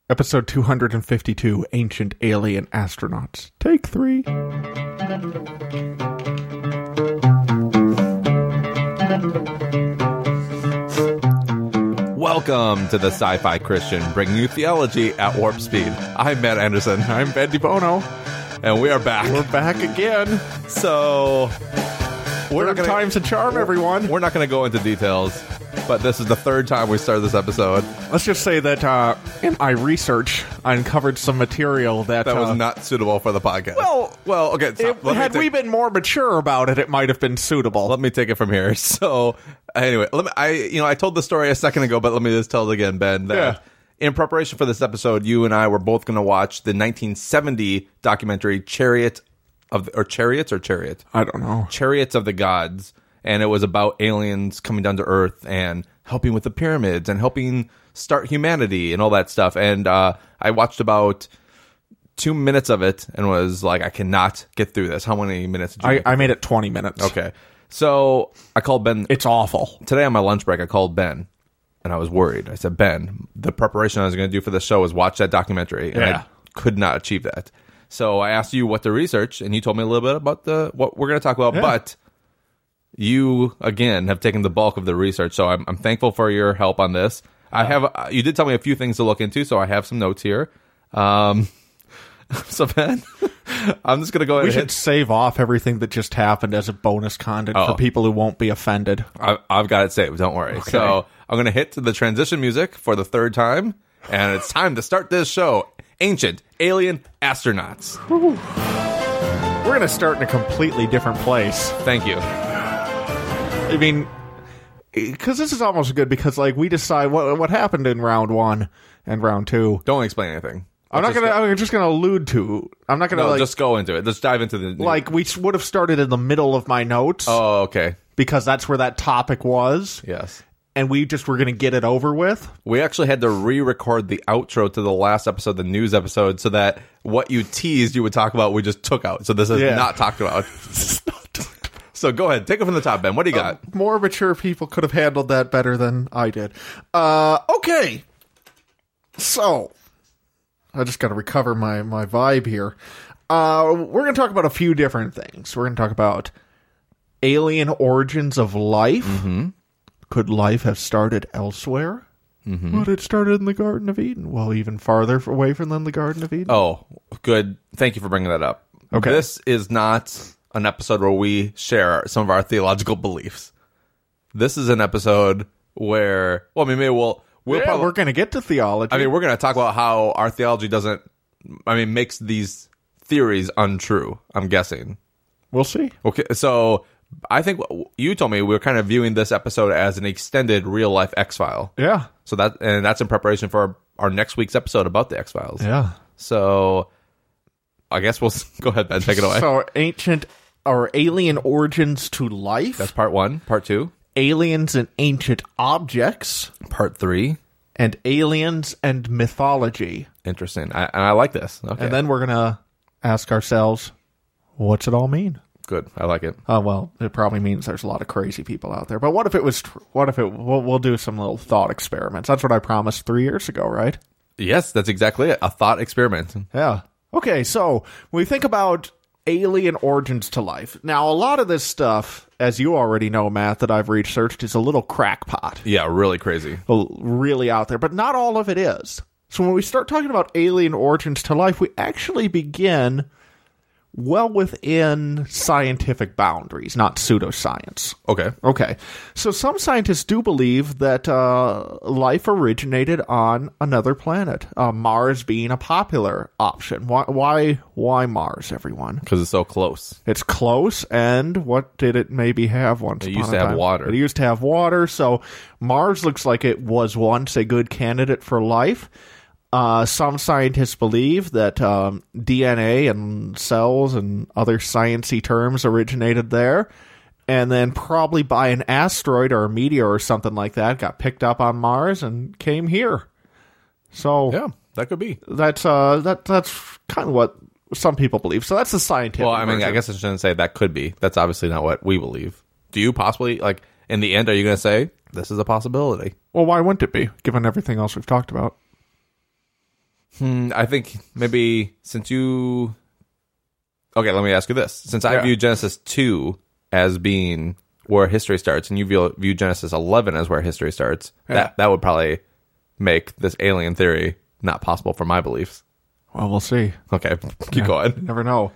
Episode 252, Ancient Alien Astronauts. Take 3. Welcome to the Sci-Fi Christian, bringing you theology at warp speed. I'm Matt Anderson. I'm Ben DiBono. And we are back. We're back again. So, Third time's a charm, everyone. We're not going to go into details, but this is the third time we started this episode. Let's just say that in my research, I uncovered some material that was not suitable for the podcast. Well, okay. Had we been more mature about it, it might have been suitable. Let me take it from here. So, anyway, I told the story a second ago, but let me just tell it again, Ben. That in preparation for this episode, you and I were both going to watch the 1970 documentary Chariots? I don't know. Chariots of the Gods. And it was about aliens coming down to Earth and helping with the pyramids and helping start humanity and all that stuff. And I watched about 2 minutes of it and was like, I cannot get through this. How many minutes did you I made it 20 minutes. Okay. So I called Ben. It's awful. Today on my lunch break, I called Ben. And I was worried. I said, Ben, the preparation I was going to do for the show was watch that documentary. And I could not achieve that. So I asked you what to research, and you told me a little bit about what we're going to talk about. Yeah. But you, again, have taken the bulk of the research. So I'm thankful for your help on this. You did tell me a few things to look into, so I have some notes here. So, Ben, I'm just going to go ahead. We should save off everything that just happened as a bonus content for people who won't be offended. I've got it saved. Don't worry. Okay. So I'm going to hit the transition music for the third time, and it's time to start this show. Ancient Alien Astronauts. Whew. We're going to start in a completely different place. Thank you. I mean, because this is almost good because, we decide what happened in round 1 and round 2. Don't explain anything. I'm just going to allude to. I'm not going to just go into it. Let's dive into the. We would have started in the middle of my notes. Oh, okay. Because that's where that topic was. Yes. And we just were going to get it over with. We actually had to re-record the outro to the last episode, the news episode, so that what you teased you would talk about, we just took out. So this is not talked about. So go ahead. Take it from the top, Ben. What do you got? More mature people could have handled that better than I did. Okay. So, I just got to recover my vibe here. We're going to talk about a few different things. We're going to talk about alien origins of life. Mm-hmm. Could life have started elsewhere? Mm-hmm. But it started in the Garden of Eden. Well, even farther away from the Garden of Eden. Oh, good. Thank you for bringing that up. Okay. This is not an episode where we share some of our theological beliefs. This is an episode where, maybe we're going to get to theology. I mean, we're going to talk about how our theology makes these theories untrue, I'm guessing. We'll see. Okay, so I think you told me we were kind of viewing this episode as an extended real-life X-File. Yeah. So that's in preparation for our next week's episode about the X-Files. Yeah. So I guess we'll go ahead, Ben. Take it away. So ancient or alien origins to life. That's part 1. Part 2. Aliens and ancient objects. Part 3. And aliens and mythology. Interesting. I like this. Okay. And then we're going to ask ourselves, what's it all mean? Good. I like it. Well, it probably means there's a lot of crazy people out there. But what if it was... We'll do some little thought experiments. That's what I promised 3 years ago, right? Yes, that's exactly it. A thought experiment. Yeah. Okay, so when we think about alien origins to life. Now, a lot of this stuff, as you already know, Matt, that I've researched, is a little crackpot. Yeah, really crazy. Really out there. But not all of it is. So when we start talking about alien origins to life, we actually begin well within scientific boundaries, not pseudoscience. Okay. So some scientists do believe that life originated on another planet, Mars being a popular option. Why Mars, everyone? Because it's so close. It's close, and what did it maybe have once upon a time? It used to have water. It used to have water, so Mars looks like it was once a good candidate for life. Some scientists believe that DNA and cells and other sciencey terms originated there, and then probably by an asteroid or a meteor or something like that got picked up on Mars and came here. So yeah, that could be. That's kind of what some people believe. So that's the scientific. Well, I mean, version. I guess I shouldn't say that could be. That's obviously not what we believe. Do you possibly in the end? Are you going to say this is a possibility? Well, why wouldn't it be, given everything else we've talked about? I think maybe since you... Okay, let me ask you this. Since I view Genesis 2 as being where history starts, and you view Genesis 11 as where history starts, that would probably make this alien theory not possible for my beliefs. Well, we'll see. Okay, keep going. Never know.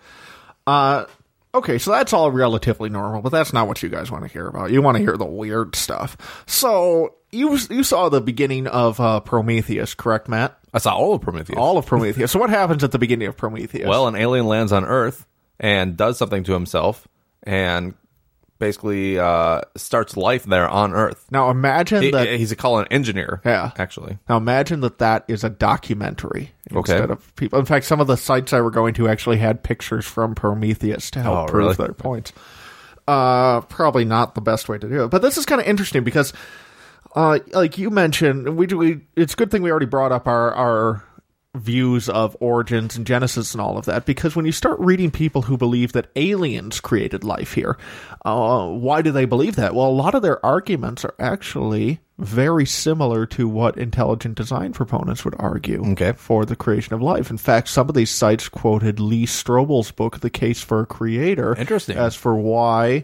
Okay, so that's all relatively normal, but that's not what you guys want to hear about. You want to hear the weird stuff. So, you saw the beginning of Prometheus, correct, Matt? I saw all of Prometheus. All of Prometheus. So what happens at the beginning of Prometheus? Well, an alien lands on Earth and does something to himself and basically starts life there on Earth. Now imagine that... He's called an engineer, yeah. actually. Now imagine that is a documentary instead of people. In fact, some of the sites I were going to actually had pictures from Prometheus to help prove their points. Probably not the best way to do it. But this is kind of interesting because... like you mentioned, it's a good thing we already brought up our views of origins and Genesis and all of that, because when you start reading people who believe that aliens created life here, why do they believe that? Well, a lot of their arguments are actually very similar to what intelligent design proponents would argue for the creation of life. In fact, some of these sites quoted Lee Strobel's book, The Case for a Creator, as for why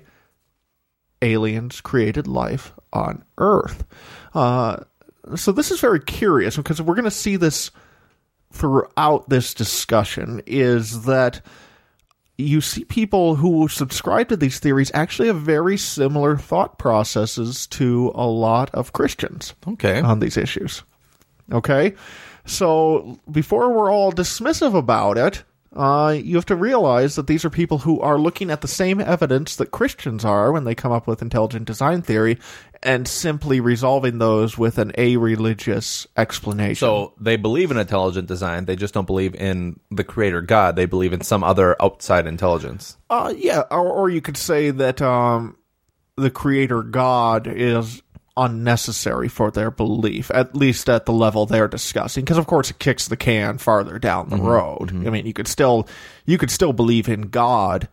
aliens created life on Earth. So this is very curious, because we're going to see this throughout this discussion, is that you see people who subscribe to these theories actually have very similar thought processes to a lot of Christians on these issues. Okay? So before we're all dismissive about it, you have to realize that these are people who are looking at the same evidence that Christians are when they come up with intelligent design theory and simply resolving those with an a-religious explanation. So they believe in intelligent design, they just don't believe in the creator God. They believe in some other outside intelligence. Yeah, or you could say that the creator God is unnecessary for their belief, at least at the level they're discussing, because of course it kicks the can farther down the road. I mean, you could still believe in God,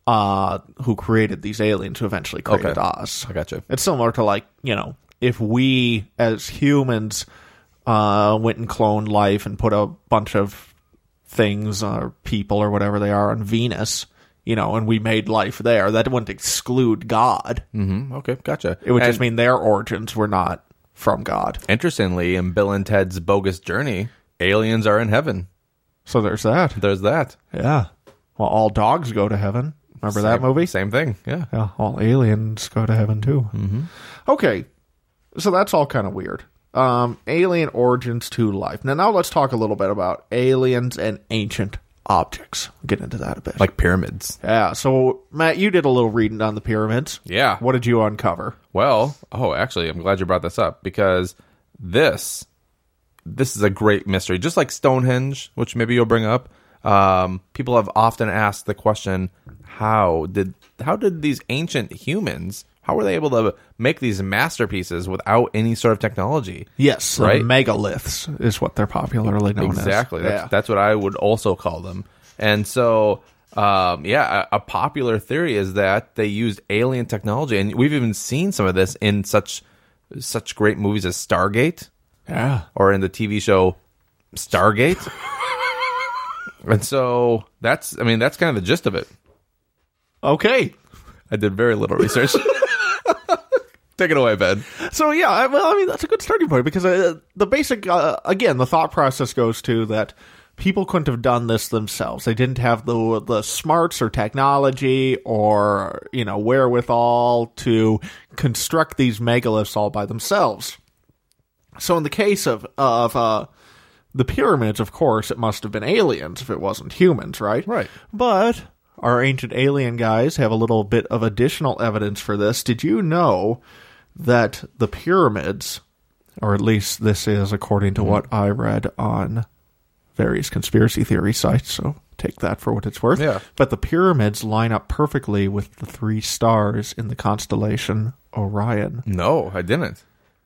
who created these aliens who eventually created us. I gotcha. It's similar to, like, if we as humans went and cloned life and put a bunch of things or people or whatever they are on Venus, and we made life there, that wouldn't exclude God. Okay, gotcha. It would just mean their origins were not from God. Interestingly, in Bill and Ted's Bogus Journey, aliens are in heaven. So there's that. There's that. Yeah. Well, all dogs go to heaven. Remember that movie? Same thing, yeah. Yeah, all aliens go to heaven, too. Okay, so that's all kind of weird. Alien origins to life. Now let's talk a little bit about aliens and ancient objects. We'll get into that a bit. Like pyramids. Yeah, so, Matt, you did a little reading on the pyramids. Yeah. What did you uncover? Well, actually, I'm glad you brought this up, because this is a great mystery. Just like Stonehenge, which maybe you'll bring up, people have often asked the question, how did these ancient humans, how were they able to make these masterpieces without any sort of technology? Yes, right? Megaliths is what they're popularly known as. Exactly. That's what I would also call them. And so, a popular theory is that they used alien technology, and we've even seen some of this in such great movies as Stargate, or in the TV show Stargate. And so that's kind of the gist of it. Okay. I did very little research. Take it away, Ben. So, yeah, that's a good starting point, because the basic, again, the thought process goes to that people couldn't have done this themselves. They didn't have the smarts or technology or, wherewithal to construct these megaliths all by themselves. So in the case of the pyramids, of course, it must have been aliens if it wasn't humans, right? Right. But our ancient alien guys have a little bit of additional evidence for this. Did you know that the pyramids, or at least this is according to what I read on various conspiracy theory sites, so take that for what it's worth, but the pyramids line up perfectly with the 3 stars in the constellation Orion? No, I didn't.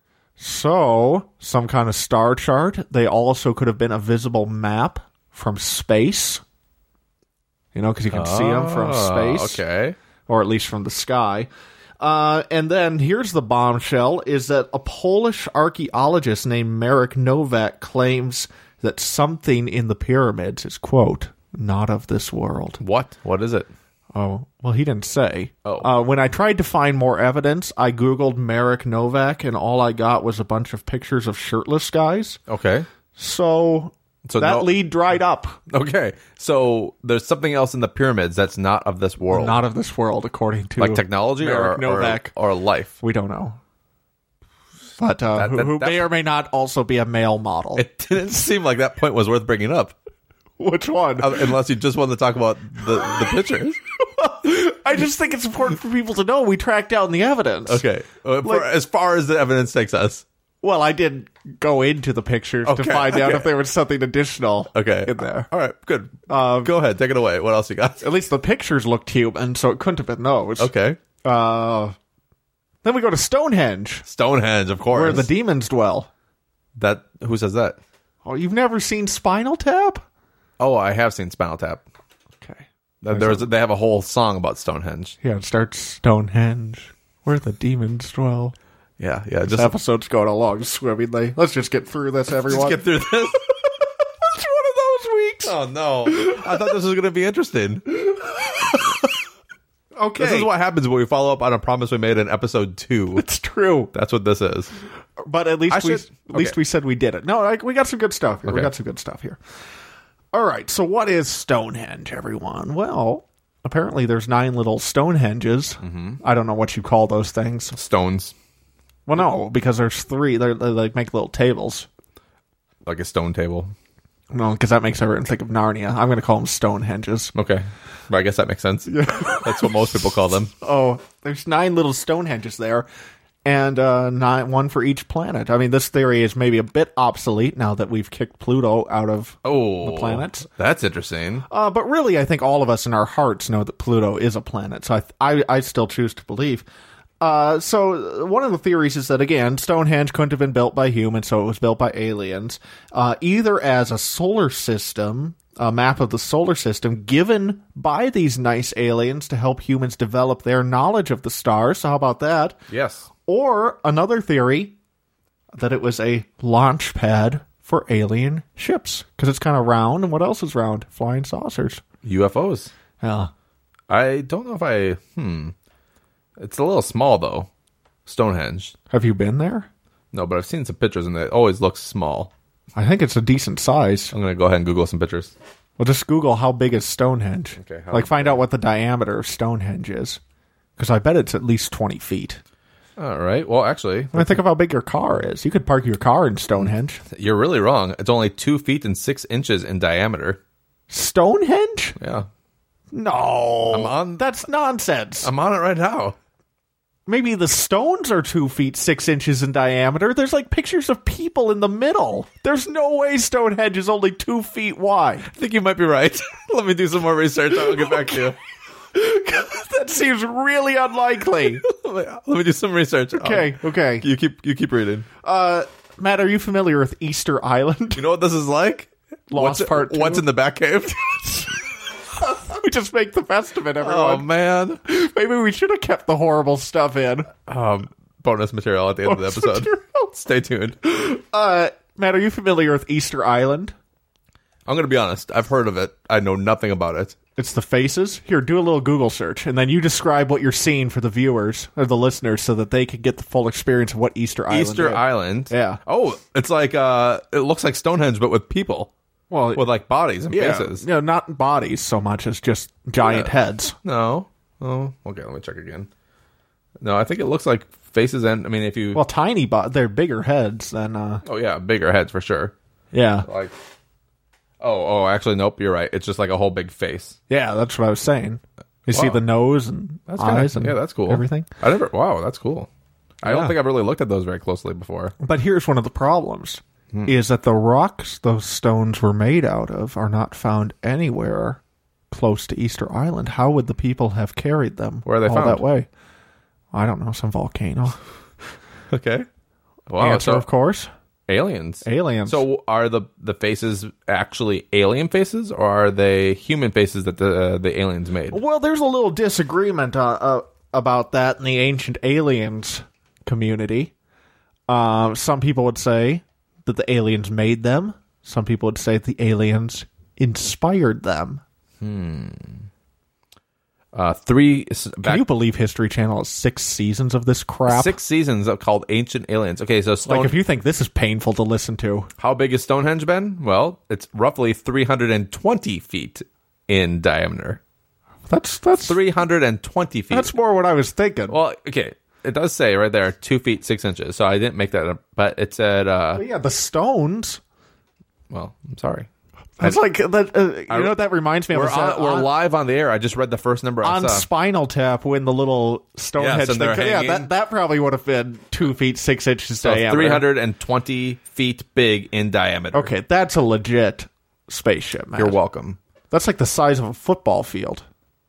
So, some kind of star chart. They also could have been a visible map from space. Because you can see them from space. Okay. Or at least from the sky. And then, here's the bombshell, is that a Polish archaeologist named Marek Nowak claims that something in the pyramids is, quote, not of this world. What? What is it? Oh, well, he didn't say. Oh. When I tried to find more evidence, I Googled Marek Novak, and all I got was a bunch of pictures of shirtless guys. Okay. So that lead dried up. Okay. So there's something else in the pyramids that's not of this world. Not of this world, according to like technology Marek Novak. or life. We don't know. But who may or may not also be a male model. It didn't seem like that point was worth bringing up. Which one? Unless you just wanted to talk about the pictures. I just think it's important for people to know we tracked down the evidence. Okay. As far as the evidence takes us. Well, I didn't go into the pictures to find out if there was something additional in there. All right, good. Go ahead, take it away. What else you got? At least the pictures looked human, so it couldn't have been those. Okay. Then we go to Stonehenge. Stonehenge, of course. Where the demons dwell. Who says that? Oh, you've never seen Spinal Tap? Oh, I have seen Spinal Tap. Okay. They have a whole song about Stonehenge. Yeah, it starts Stonehenge, where the demons dwell. Yeah. This episode's going along swimmingly. Let's just get through this, everyone. Let's get through this. It's one of those weeks. Oh, no. I thought this was going to be interesting. Okay. This is what happens when we follow up on a promise we made in episode 2. It's true. That's what this is. But at least we said we did it. No, we got some good stuff here. Okay. We got some good stuff here. All right, so what is Stonehenge, everyone? Well, apparently there's 9 little Stonehenges. Mm-hmm. I don't know what you call those things. Stones. Well, no, because there's 3. They like make little tables. Like a stone table. No, because that makes everyone think of Narnia. I'm going to call them Stonehenges. Okay. Well, I guess that makes sense. Yeah. That's what most people call them. Oh, there's 9 little Stonehenges there, and 1 for each planet. I mean, this theory is maybe a bit obsolete now that we've kicked Pluto out of the planets. That's interesting. But really, I think all of us in our hearts know that Pluto is a planet, so I still choose to believe. So one of the theories is that, again, Stonehenge couldn't have been built by humans, so it was built by aliens, either as a solar system, a map of the solar system given by these nice aliens to help humans develop their knowledge of the stars. So how about that? Yes. Or another theory that it was a launch pad for alien ships, because it's kind of round, and what else is round? Flying saucers. UFOs. Yeah. I don't know if It's a little small, though. Stonehenge. Have you been there? No, but I've seen some pictures, and it always looks small. I think it's a decent size. I'm going to go ahead and Google some pictures. Well, just Google how big is Stonehenge. Okay. Find out what the diameter of Stonehenge is. Because I bet it's at least 20 feet. All right. Well, actually... think of how big your car is. You could park your car in Stonehenge. You're really wrong. It's only 2 feet and 6 inches in diameter. Stonehenge? Yeah. No. That's nonsense. I'm on it right now. Maybe the stones are 2 feet 6 inches in diameter. There's pictures of people in the middle. There's no way Stonehenge is only 2 feet wide. I think you might be right. Let me do some more research. I'll get back to you. That seems really unlikely. Let me do some research. Okay. You keep reading. Matt, are you familiar with Easter Island? You know what this is like? Part 2. What's in the Batcave? We just make the best of it, everyone. Oh, man. Maybe we should have kept the horrible stuff in. Bonus material at the end of the episode. Stay tuned. Matt, are you familiar with Easter Island? I'm going to be honest. I've heard of it. I know nothing about it. It's the faces. Here, do a little Google search, and then you describe what you're seeing for the viewers or the listeners so that they can get the full experience of what Easter Island is. Easter Island? Yeah. Oh, it's like, it looks like Stonehenge, but with people. Well, with bodies and faces. Yeah, not bodies so much as just giant heads. No. Oh, okay, let me check again. No, I think it looks like faces and, if you... Well, tiny, they're bigger heads than... Oh, yeah, bigger heads for sure. Yeah. Actually, nope, you're right. It's just like a whole big face. Yeah, that's what I was saying. You see the nose and eyes and that's cool. Everything. Wow, that's cool. I don't think I've really looked at those very closely before. But here's one of the problems. Is that the rocks those stones were made out of are not found anywhere close to Easter Island. How would the people have carried them Where are they found? That way? I don't know, some volcano. Okay. Wow, Answer, of course. Aliens. So are the faces actually alien faces, or are they human faces that the aliens made? Well, there's a little disagreement about that in the ancient aliens community. Some people would say that the aliens made them. Some people would say the aliens inspired them. Can you believe History Channel has 6 seasons of this crap? 6 seasons called Ancient Aliens. Okay, so Like, if you think this is painful to listen to. How big is Stonehenge, Ben? Well, it's roughly 320 feet in diameter. That's 320 feet. That's more what I was thinking. Well, okay. It does say right there 2 feet 6 inches. So I didn't make that up, but it said. But yeah, the stones. Well, I'm sorry. That's like that. You know what that reminds me of? We're live on the air. I just read the first number I on saw. Spinal Tap when the little Stonehenge and they're thing. Yeah, hanging. that probably would have been 2 feet 6 inches So diameter. 320 feet big in diameter. Okay, that's a legit spaceship, man. You're welcome. That's like the size of a football field.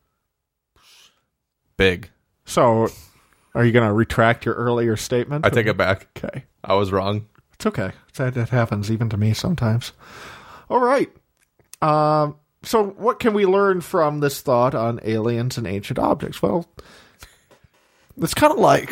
Big. So, are you going to retract your earlier statement? I take it back. Okay. I was wrong. It's okay. That happens even to me sometimes. All right. So what can we learn from this thought on aliens and ancient objects? Well, it's kind of like...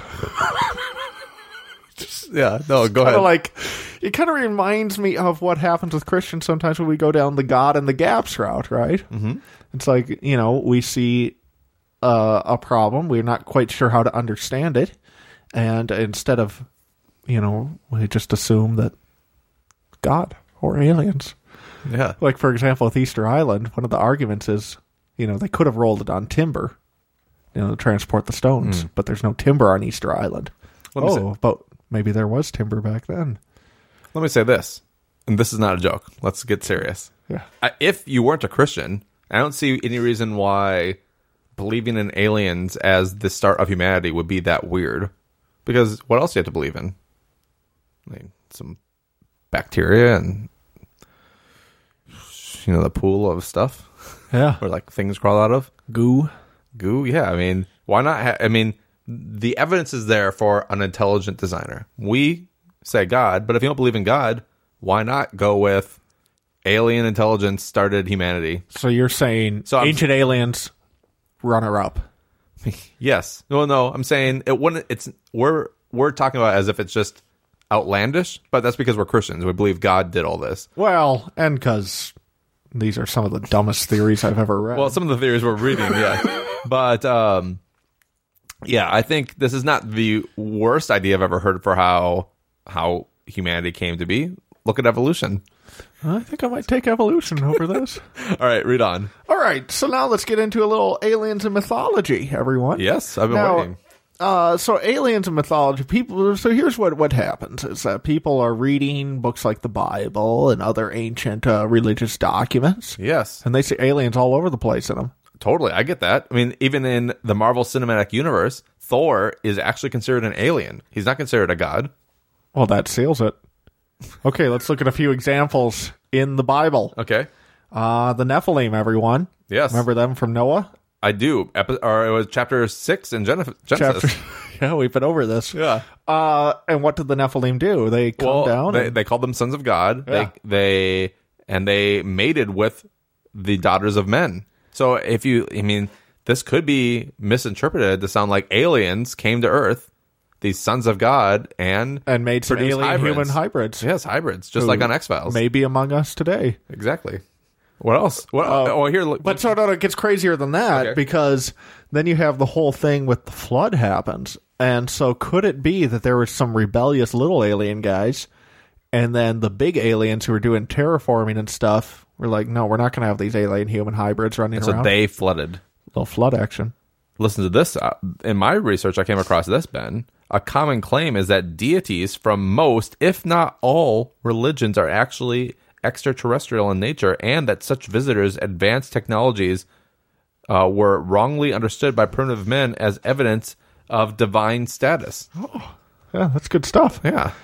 Yeah, no, go ahead. Like, it kind of reminds me of what happens with Christians sometimes when we go down the God and the gaps route, right? Mm-hmm. It's like, we see a problem. We're not quite sure how to understand it. And instead of, we just assume that God or aliens. Yeah. Like, for example, with Easter Island, one of the arguments is, they could have rolled it on timber, to transport the stones, but there's no timber on Easter Island. But maybe there was timber back then. Let me say this, and this is not a joke. Let's get serious. Yeah. If you weren't a Christian, I don't see any reason why believing in aliens as the start of humanity would be that weird. Because what else do you have to believe in? I mean, some bacteria and, the pool of stuff. Yeah. Where, things crawl out of. Goo, yeah. I mean, why not? The evidence is there for an intelligent designer. We say God, but if you don't believe in God, why not go with alien intelligence started humanity? So you're saying ancient aliens runner-up. Yes. Well, no, I'm saying it wouldn't. We're talking about it as if it's just outlandish, but that's because we're Christians. We believe God did all this. Well, and because these are some of the dumbest theories I've ever read. Well, some of the theories we're reading, yeah. But, yeah, I think this is not the worst idea I've ever heard for how humanity came to be. Look at evolution. I think I might take evolution over this. All right, read on. All right, so now let's get into a little aliens and mythology, everyone. Yes, I've been waiting. So aliens and mythology, so here's what happens, is that people are reading books like the Bible and other ancient religious documents. Yes. And they see aliens all over the place in them. Totally, I get that. I mean, even in the Marvel Cinematic Universe, Thor is actually considered an alien. He's not considered a god. Well, that seals it. Okay, let's look at a few examples in the Bible. Okay. The Nephilim, everyone. Yes. Remember them from Noah? I do. It was chapter 6 in Genesis. Yeah, we've been over this. Yeah. And what did the Nephilim do? They come down. They called them sons of God. Yeah. They mated with the daughters of men. So this could be misinterpreted to sound like aliens came to Earth, these sons of God, and made some produced alien-human hybrids. Yes, hybrids, just like on X-Files. Maybe among us today. Exactly. What else? But it gets crazier than that, because then you have the whole thing with the flood happens. And so could it be that there were some rebellious little alien guys, and then the big aliens who were doing terraforming and stuff were like, no, we're not going to have these alien-human hybrids running around. So they flooded. Little flood action. Listen to this. In my research, I came across this, Ben. A common claim is that deities from most, if not all, religions are actually extraterrestrial in nature, and that such visitors' advanced technologies were wrongly understood by primitive men as evidence of divine status. Oh, yeah, that's good stuff. Yeah,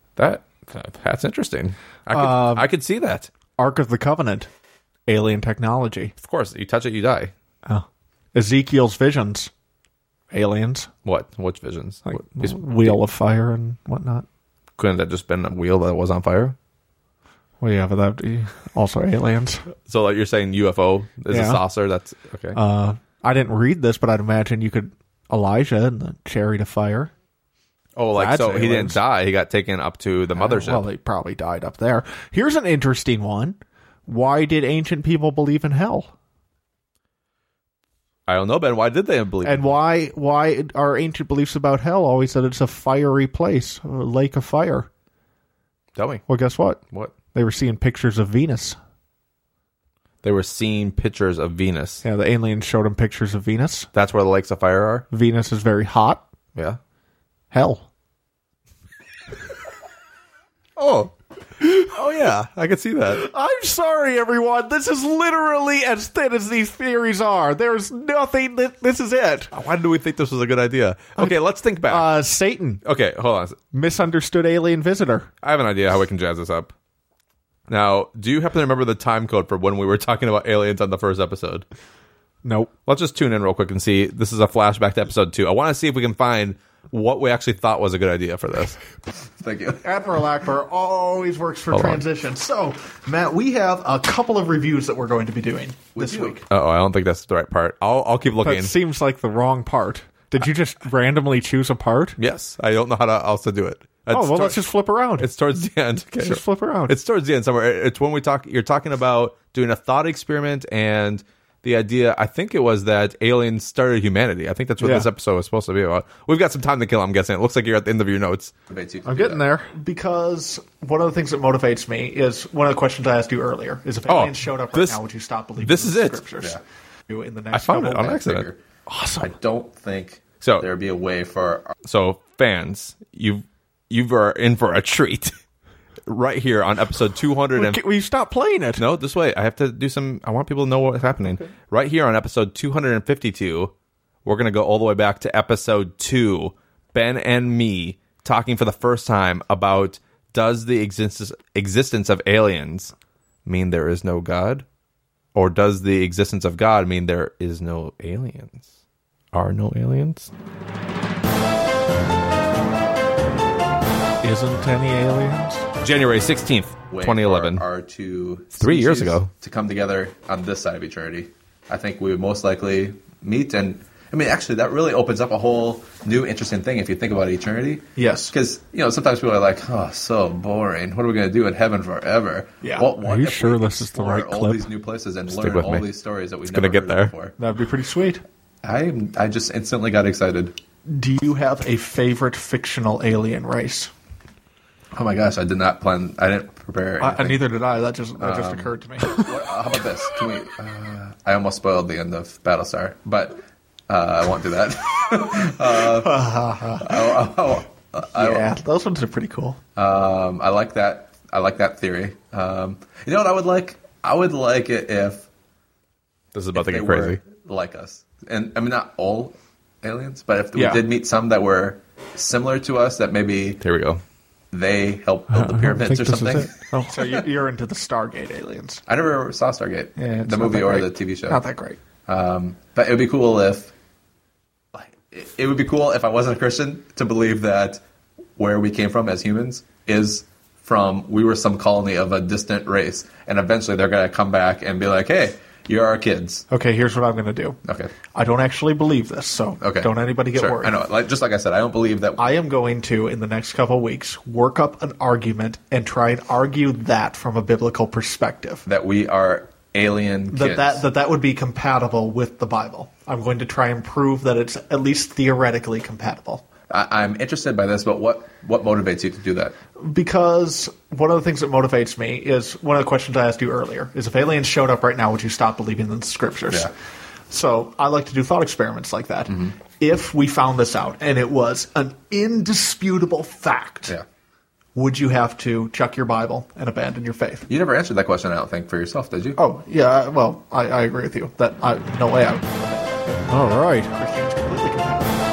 that's interesting. I could see that. Ark of the Covenant, alien technology. Of course, you touch it, you die. Oh. Ezekiel's visions, aliens. What? Which visions? Like wheel of fire and whatnot. Couldn't that just been a wheel that was on fire? Well, yeah, but that would be also aliens. So like you're saying UFO is a saucer? That's okay. I didn't read this, but I'd imagine you could Elijah and the chariot of fire. Oh, like, That's so he didn't aliens. die. He got taken up to the mothership. Well, they probably died up there. Here's an interesting one. Why did ancient people believe in hell? I don't know, Ben. Why did they believe? And why are ancient beliefs about hell always that it's a fiery place, a lake of fire? Tell me. Well, guess what? What? They were seeing pictures of Venus. They were seeing pictures of Venus. Yeah, the aliens showed them pictures of Venus. That's where the lakes of fire are? Venus is very hot. Yeah. Hell. Oh. Oh, yeah. I could see that. I'm sorry, everyone. This is literally as thin as these theories are. There's nothing this is it. Why do we think this was a good idea? Okay, let's think back. Satan. Okay, hold on. Misunderstood alien visitor. I have an idea how we can jazz this up. Now, do you happen to remember the time code for when we were talking about aliens on the first episode? Nope. Let's just tune in real quick and see. This is a flashback to episode 2. I want to see if we can find what we actually thought was a good idea for this. Thank you. Admiral Akbar always works for transition. So, Matt, we have a couple of reviews that we're going to be doing this week. Uh-oh, I don't think that's the right part. I'll keep looking. That seems like the wrong part. Did you just randomly choose a part? Yes, I don't know how to else to do it. Let's just flip around. It's towards the end. Okay. Let's just flip around. It's towards the end somewhere. It's when we talk. You're talking about doing a thought experiment and the idea. I think it was that aliens started humanity. I think that's what this episode was supposed to be about. We've got some time to kill. I'm guessing. It looks like you're at the end of your notes. I'm getting there. Because one of the things that motivates me is one of the questions I asked you earlier is if aliens showed up right now, would you stop believing this in is the it. scriptures? Yeah. In the next I found it on couple- accident. Awesome. I don't think So- there'd be a way for... So fans, you are in for a treat right here on episode 200. Will you stop playing it? No, this way. I have to do some. I want people to know what's happening. Okay. Right here on episode 252, we're going to go all the way back to episode 2. Ben and me talking for the first time about does the existence of aliens mean there is no God? Or does the existence of God mean there is no aliens? Are no aliens? Isn't any aliens? January 16th, 2011. Our two 3 years species ago. to come together on this side of eternity. I think we would most likely meet, and I mean, actually, that really opens up a whole new interesting thing if you think about eternity. Yes. Because, sometimes people are like, oh, so boring. What are we going to do in heaven forever? Yeah. What Are you if we sure this is the explore right all clip? these new places and Stick learn with all me. these stories that we've gonna never get heard there. of before? That'd be pretty sweet. I just instantly got excited. Do you have a favorite fictional alien race? Oh my gosh, I didn't prepare anything. Neither did I. That just occurred to me. How about this? Can we? I almost spoiled the end of Battlestar, but I won't do that. Yeah, those ones are pretty cool. I like that. I like that theory. You know what I would like? I would like it if This is about to they get crazy. were like us, and I mean not all aliens, but if we Yeah. did meet some that were similar to us, that maybe Here we go. they helped build the pyramids or something. Oh, so you're into the Stargate aliens? I never saw Stargate, Yeah, it's the not movie that or great. the TV show. Not that great. But it would be cool if, it would be cool if I wasn't a Christian to believe that where we came from as humans is we were some colony of a distant race, and eventually they're going to come back and be like, hey, you're our kids. Okay, here's what I'm going to do. Okay. I don't actually believe this, so don't anybody get Sure. worried. I know. Just like I said, I don't believe that. I am going to, in the next couple of weeks, work up an argument and try and argue that from a biblical perspective. that we are alien kids. That would be compatible with the Bible. I'm going to try and prove that it's at least theoretically compatible. I'm interested by this, but what motivates you to do that? Because one of the things that motivates me is one of the questions I asked you earlier is if aliens showed up right now, would you stop believing in the scriptures? Yeah. So I like to do thought experiments like that. Mm-hmm. If we found this out and it was an indisputable fact, Yeah. would you have to chuck your Bible and abandon your faith? You never answered that question, I don't think, for yourself, did you? Oh, yeah, well, I agree with you. No way out. All right. Christian's completely compatible.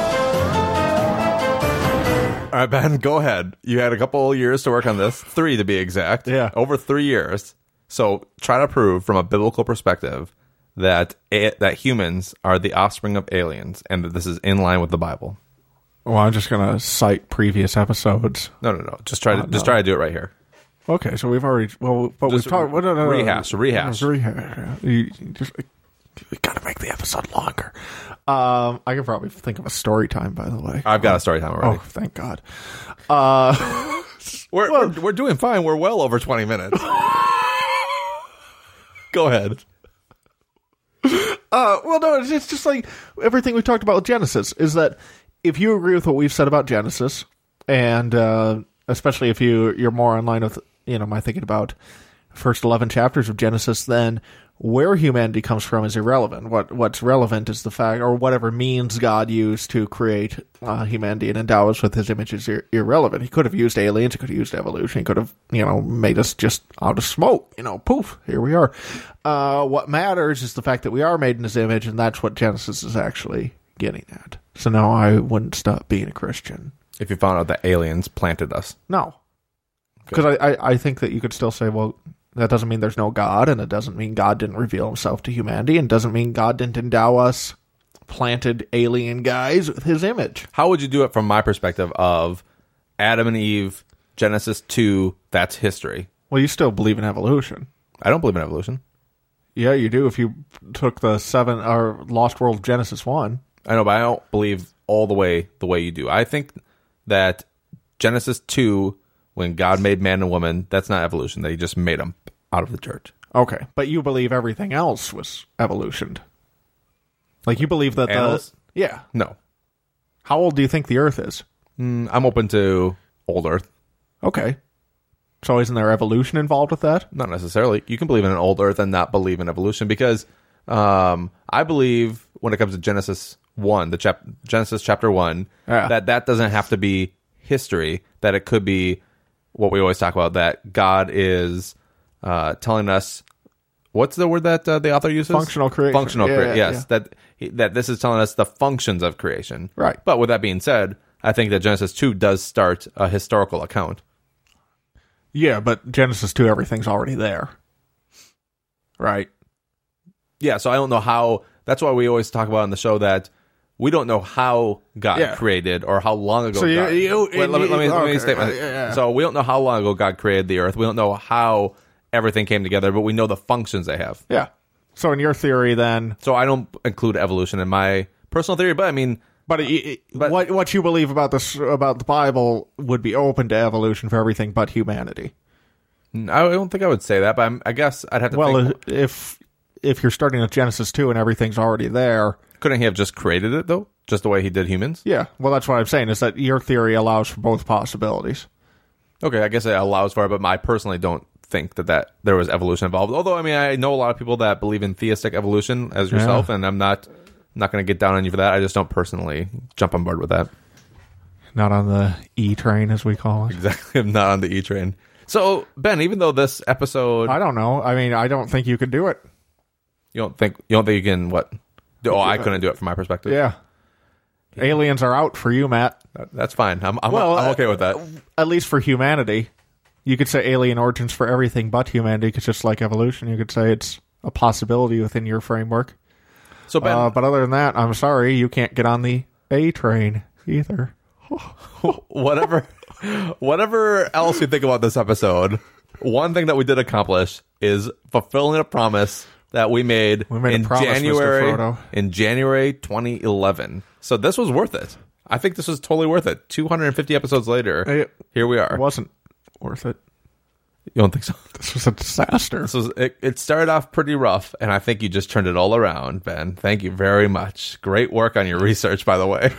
All right, Ben, go ahead. You had a couple years to work on this. 3 to be exact. Yeah. Over 3 years. So try to prove from a biblical perspective that humans are the offspring of aliens and that this is in line with the Bible. Well, I'm just going to cite previous episodes. No. Just try to do it right here. Okay, so we've already... Well, but Just we've talked... rehash. You just, We gotta make the episode longer. I can probably think of a story time, by the way. I've got a story time already. Oh, thank God. We're doing fine. We're well over 20 minutes. Go ahead. Well, no, it's just like everything we talked about with Genesis is that if you agree with what we've said about Genesis, and especially if you're more in line with my thinking about the first 11 chapters of Genesis, then where humanity comes from is irrelevant. What's relevant is the fact, or whatever means God used to create humanity and endow us with his image is irrelevant. He could have used aliens, he could have used evolution, he could have, made us just out of smoke. Poof, here we are. What matters is the fact that we are made in his image, and that's what Genesis is actually getting at. So no, I wouldn't stop being a Christian. If you found out that aliens planted us. No. Because I think that you could still say, well, that doesn't mean there's no God, and it doesn't mean God didn't reveal himself to humanity, and doesn't mean God didn't endow us planted alien guys with his image. How would you do it from my perspective of Adam and Eve, Genesis 2, that's history? Well, you still believe in evolution. I don't believe in evolution. Yeah, you do if you took the Lost World Genesis 1. I know, but I don't believe all the way you do. I think that Genesis 2, when God made man and woman, that's not evolution. They just made them out of the dirt. Okay, but you believe everything else was evolutioned. Like you believe that Animals? Yeah. No. How old do you think the Earth is? I'm open to old Earth. Okay. So isn't there evolution involved with that? Not necessarily. You can believe in an old Earth and not believe in evolution because I believe when it comes to Genesis 1, Genesis chapter 1, that doesn't have to be history, that it could be what we always talk about, that God is telling us, what's the word that the author uses? Functional creation. Functional creation, yes. Yeah. That this is telling us the functions of creation. Right. But with that being said, I think that Genesis 2 does start a historical account. Yeah, but Genesis 2, everything's already there. Right. Yeah, so I don't know how, that's why we always talk about on the show that we don't know how God created or how long ago so God... let me state my... Yeah. So we don't know how long ago God created the earth. We don't know how everything came together, but we know the functions they have. Yeah. So in your theory, then... So I don't include evolution in my personal theory, but I mean... But what you believe about the Bible would be open to evolution for everything but humanity. I don't think I would say that, but I guess I'd have to think... Well, if you're starting with Genesis 2 and everything's already there... Couldn't he have just created it, though? Just the way he did humans? Yeah. Well, that's what I'm saying, is that your theory allows for both possibilities. Okay, I guess it allows for it, but I personally don't think that there was evolution involved. Although, I mean, I know a lot of people that believe in theistic evolution as yourself, and I'm not going to get down on you for that. I just don't personally jump on board with that. Not on the E train, as we call it. Exactly. I'm not on the E train. So, Ben, even though this episode... I don't know. I mean, I don't think you could do it. You don't think you can, what? Oh, I couldn't do it from my perspective. Yeah. Aliens are out for you, Matt. That's fine. I'm okay with that. At least for humanity. You could say alien origins for everything but humanity, because just like evolution, you could say it's a possibility within your framework. So, Ben, but other than that, I'm sorry, you can't get on the A train either. whatever else you think about this episode, one thing that we did accomplish is fulfilling a promise that we made in January 2011. So this was worth it. I think this was totally worth it. 250 episodes later, here we are. It wasn't worth it. You don't think so? This was a disaster. It started off pretty rough, and I think you just turned it all around, Ben. Thank you very much. Great work on your research, by the way.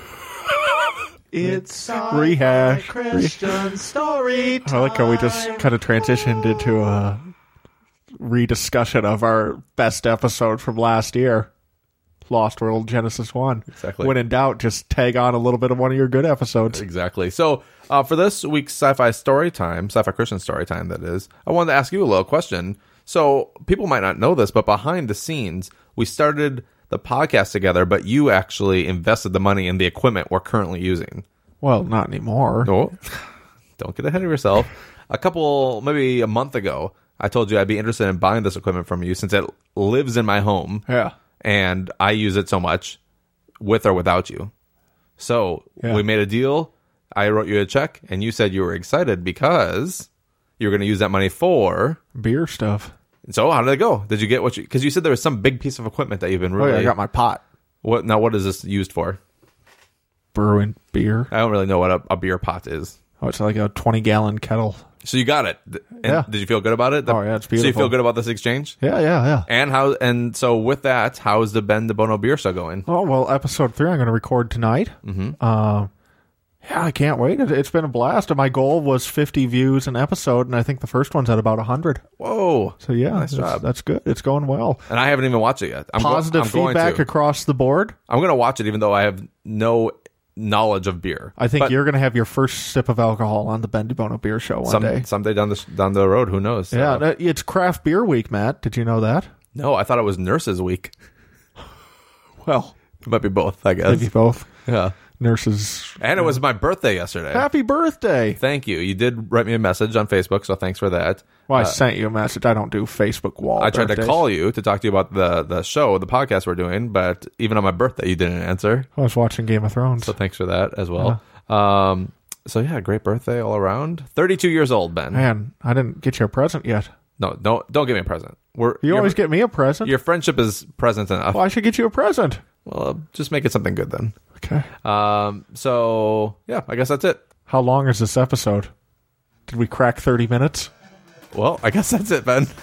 It's rehash. Christian story time. I like how we just kind of transitioned into a rediscussion of our best episode from last year, Lost World Genesis 1. Exactly. When in doubt, just tag on a little bit of one of your good episodes. Exactly. So for this week's sci-fi Christian story time, that is, I wanted to ask you a little question. So people might not know this, but behind the scenes, we started the podcast together, but you actually invested the money in the equipment we're currently using. Well, not anymore. No, don't get ahead of yourself. Maybe a month ago, I told you I'd be interested in buying this equipment from you since it lives in my home. Yeah. And I use it so much with or without you. So we made a deal. I wrote you a check, and you said you were excited because you were going to use that money for... beer stuff. So how did it go? Did you get what you? Because you said there was some big piece of equipment that you've been Oh really. yeah, I got my pot. What now? What is this used for? Brewing beer. I don't really know what a beer pot is. Oh, it's like a 20-gallon kettle. So you got it. And Yeah. Did you feel good about it? Oh, yeah, it's So you beautiful. feel good about this exchange? Yeah. And so with that, how is the Ben DeBono beer show going? Oh, well, episode 3 I'm going to record tonight. Mm-hmm. Yeah, I can't wait. It's been a blast. And my goal was 50 views an episode, and I think the first one's at about 100. Whoa. So, yeah, Nice job. that's good. It's going well. And I haven't even watched it yet. Positive I'm going feedback to. across the board. I'm going to watch it even though I have no knowledge of beer. I think But you're going to have your first sip of alcohol on the Ben DeBono Beer Show one day. someday down the road, who knows? Yeah, it's Craft Beer Week, Matt. Did you know that? No, I thought it was Nurses Week. Well, It might be both, I guess. maybe both. Yeah. Nurses. And it was my birthday yesterday. Happy birthday. Thank you. You did write me a message on Facebook, so thanks for that. Well, I sent you a message. I don't do Facebook wall I tried to birthdays. call you to talk to you about the show, the podcast we're doing, but even on my birthday, you didn't answer. I was watching Game of Thrones. So thanks for that as well. So yeah, great birthday all around. 32 years old, Ben. Man, I didn't get you a present yet. No, don't give me a present. You always get me a present. Your friendship is present enough. Well, I should get you a present. Well, just make it something good then. Okay. So yeah, I guess that's it. How long is this episode? Did we crack 30 minutes? Well, I guess that's it, Ben.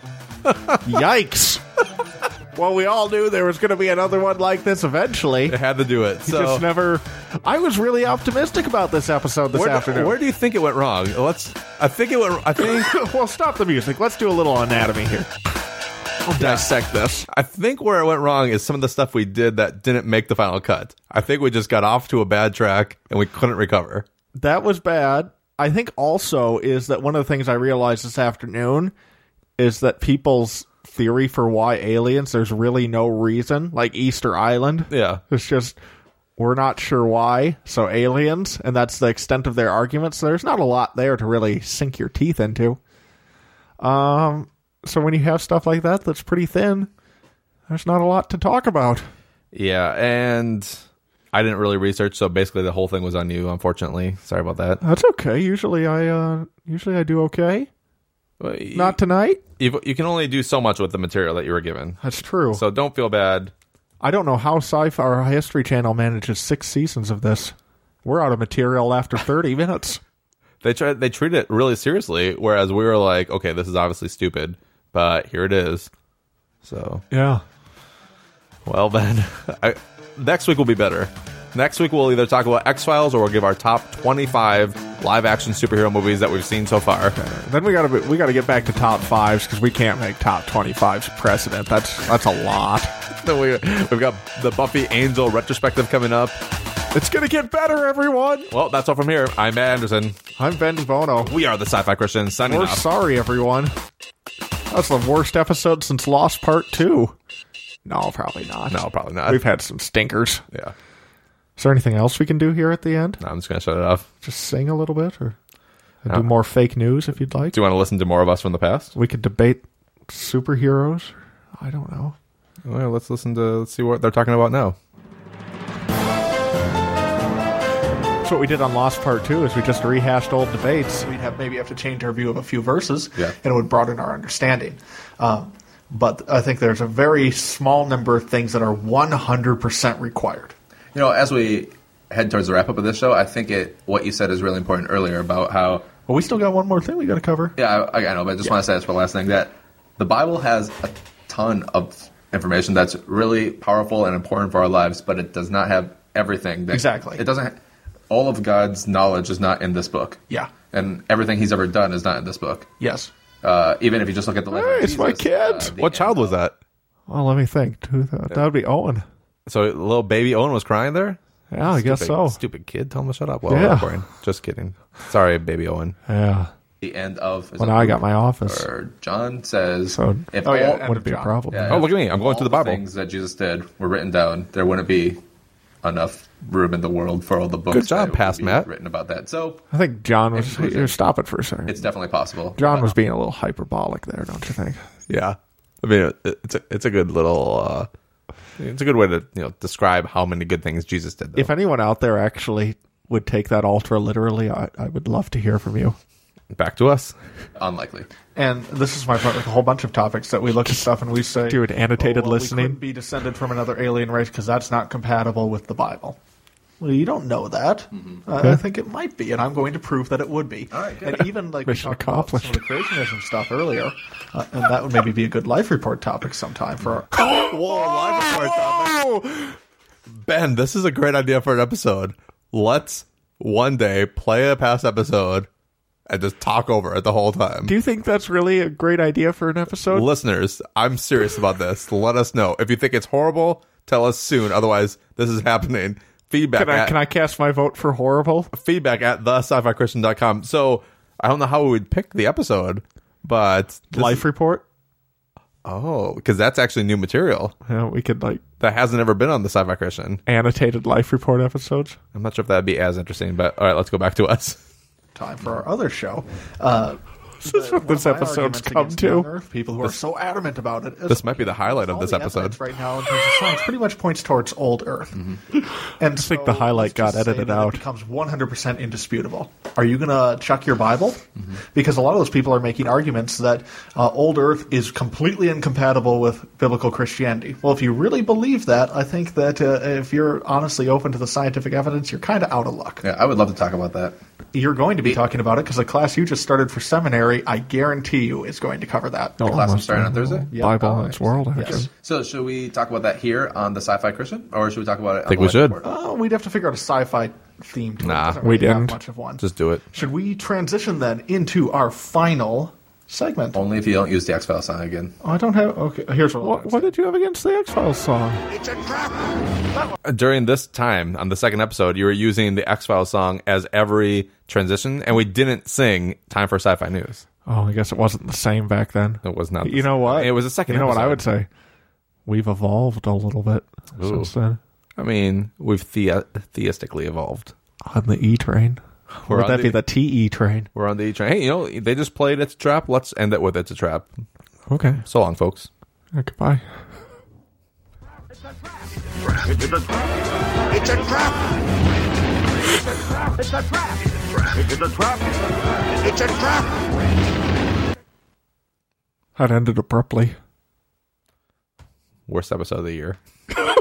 Yikes. Well, we all knew there was going to be another one like this eventually. I had to do it. So Just never. I was really optimistic about this episode this afternoon. where do you think it went wrong? I think Well, stop the music. Let's do a little anatomy here. I'll dissect this. I think where it went wrong is some of the stuff we did that didn't make the final cut. I think we just got off to a bad track and we couldn't recover. That was bad. I think also is that one of the things I realized this afternoon is that people's theory for why aliens, there's really no reason, like Easter Island. Yeah. It's just, we're not sure why, so aliens, and that's the extent of their arguments. So there's not a lot there to really sink your teeth into. So when you have stuff like that that's pretty thin, there's not a lot to talk about. Yeah, and I didn't really research, so basically the whole thing was on you, unfortunately. Sorry about that. That's okay. Usually I do okay. Well, Not tonight. you can only do so much with the material that you were given. That's true. So don't feel bad. I don't know how Sci-Fi or History Channel manages 6 seasons of this. We're out of material after 30 minutes. They treat it really seriously, whereas we were like, okay, this is obviously stupid, but here it is. So, Yeah. well, Ben, next week will be better. Next week we'll either talk about X-Files or we'll give our top 25 live-action superhero movies that we've seen so far. Then we gotta get back to top 5s because we can't make top 25s precedent. That's a lot. Then we've got the Buffy Angel retrospective coming up. It's gonna get better, everyone. Well, that's all from here. I'm Matt Anderson. I'm Ben DeBono. We are the Sci-Fi Christians, signing We're off. sorry, everyone. That's the worst episode since Lost Part 2. No, probably not. No, probably not. We've had some stinkers. Yeah. Is there anything else we can do here at the end? No, I'm just going to shut it off. Just sing a little bit, or do more fake news if you'd like. Do you want to listen to more of us from the past? We could debate superheroes. I don't know. Well, let's see what they're talking about now. That's what we did on Lost Part 2 is we just rehashed old debates. We'd maybe have to change our view of a few verses, Yeah. and it would broaden our understanding. But I think there's a very small number of things that are 100% required. You know, as we head towards the wrap up of this show, I think what you said is really important earlier about how. Well, we still got one more thing we got to cover. Yeah, I know, but I just want to say this for the last thing that the Bible has a ton of information that's really powerful and important for our lives, but it does not have everything. Exactly. It doesn't. All of God's knowledge is not in this book. Yeah. And everything He's ever done is not in this book. Yes. Even if you just look at the life Hey, of it's Jesus, my kids. What child was that? Well, let me think. That would be Owen. So little baby Owen was crying there? Yeah, I guess so. Stupid kid. Tell him to shut up while Yeah. we're recording. Just kidding. Sorry, baby Owen. Yeah. the end of. When I got my office. Or John says, So, if oh, yeah, all, that wouldn't be a problem. Yeah, Oh, look at me. I'm going all to the Bible. things that Jesus did were written down, there wouldn't be enough room in the world for all the books. Good job, that would Past be Matt. written about that. So I think John was. Exclusive. Here, stop it for a second. it's definitely possible. John was being a little hyperbolic there, don't you think? Yeah. I mean, it's a good little. It's a good way to describe how many good things Jesus did. Though. If anyone out there actually would take that ultra literally, I would love to hear from you. Back to us. Unlikely. And this is my point with a whole bunch of topics that we look at stuff and we say, Do an annotated listening. We couldn't be descended from another alien race because that's not compatible with the Bible. Well, you don't know that. I think it might be, and I'm going to prove that it would be. All right, good. And even like we Mission talked about some of the creationism stuff earlier, and that would maybe be a good life report topic sometime for our life report topic. Ben, this is a great idea for an episode. Let's one day play a past episode and just talk over it the whole time. Do you think that's really a great idea for an episode? Listeners, I'm serious about this. Let us know. If you think it's horrible, tell us soon. Otherwise, this is happening. Feedback. Can I cast my vote for horrible? Feedback at thescifichristian.com. So, I don't know how we would pick the episode, but... Life report? Oh, because that's actually new material. Yeah, we could That hasn't ever been on the Sci-Fi Christian. annotated life report episodes. I'm not sure if that'd be as interesting, but all right, let's go back to us. Time for our other show. This is what this episode's come to. People who are so adamant about it. This might be the highlight of All this the episode. evidence right now in terms of science pretty much points towards old Earth. And I think the highlight got edited out. It becomes 100% indisputable. Are you going to chuck your Bible? Because a lot of those people are making arguments that old Earth is completely incompatible with biblical Christianity. Well, if you really believe that, I think that if you're honestly open to the scientific evidence, you're kind of out of luck. Yeah, I would love to talk about that. You're going to be talking about it because the class you just started for seminary, I guarantee you, is going to cover that. The class I'm starting on Thursday? Yeah. Bible Oh, and its world action. Yes. So should we talk about that here on the Sci-Fi Christian, or should we talk about it on think the we Life should. Report? We'd have to figure out a sci-fi theme to it. Nah, It doesn't we really have didn't. much of one. Just do it. Should we transition then into our final segment? Only if you don't use the X-Files song again. Oh, I don't have. Okay, here's what. What did you have against the X-Files song? During this time, on the second episode, you were using the X-Files song as every transition, and we didn't sing Time for Sci-Fi News. Oh, I guess it wasn't the same back then. It was not. You know what? It was a second You know what I would episode. say? We've evolved a little bit since then. I mean, we've theistically evolved. On the E train. We're Would on that the- be the TE train? We're on the E train. Hey, you know, they just played It's a Trap. Let's end it with It's a Trap. Okay. So long, folks. Goodbye. It's a trap! It's a trap! It's a trap! It's a trap! It's a trap! It's a trap! That ended abruptly. Worst episode of the year.